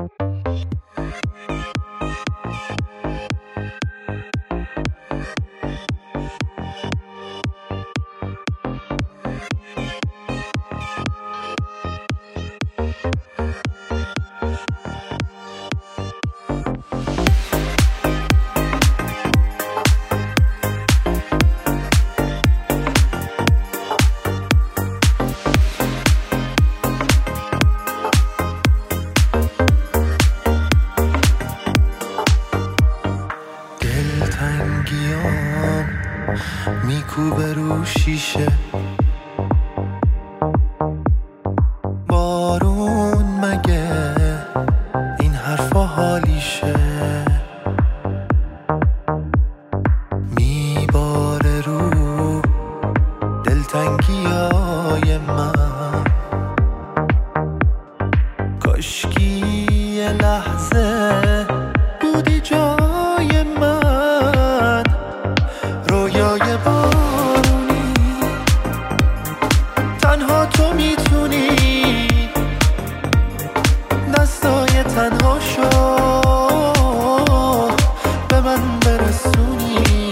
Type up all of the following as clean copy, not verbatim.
دلتنگیام میکوبه رو شیشه، بارون مگه این حرفا حالیشه؟ میباره رو دلتنگیای من، کاشکی یه لحظه بودی جای من. رویای بارونی تنها تو میتونی دستای تنها شو به من برسونی،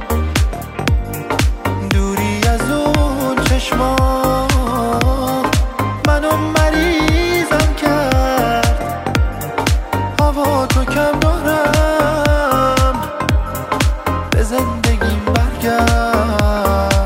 دوری از اون چشما منو مریضم کرد. هوا تو کم دارم، به زندگیم برگرد.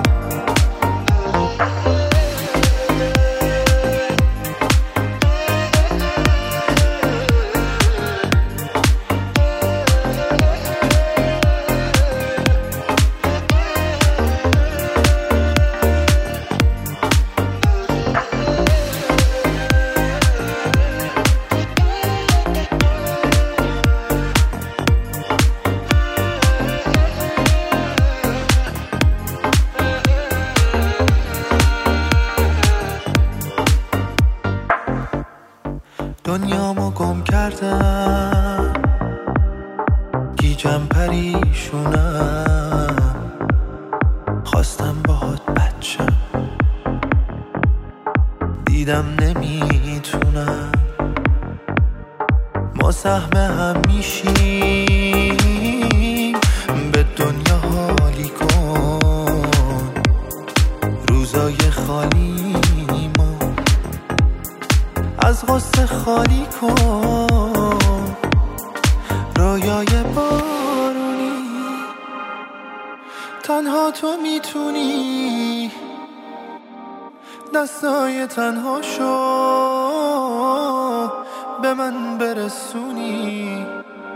دنیامو گم کردم، گیجم پریشونم، خواستم باهات بچم، دیدم نمیتونم. ما سهم هم میشیم، به دنیا حالی کن روزای خالی ما، از غصه خالی کن. رویای بارونی تنها تو میتونی دستای تنها شو به من برسونی،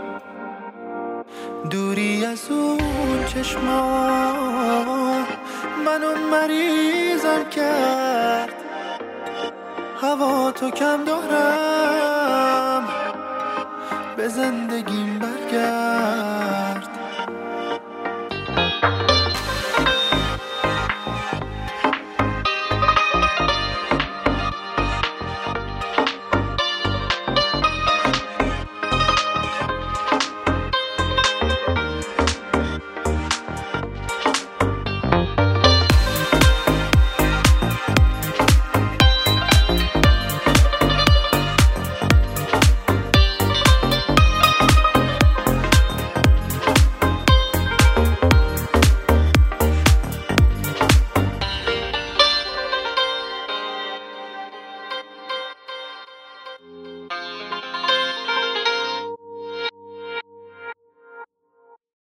دوری از اون چشما منو مریضم کرد. هوا تو کم دارم، به زندگیم برگرد.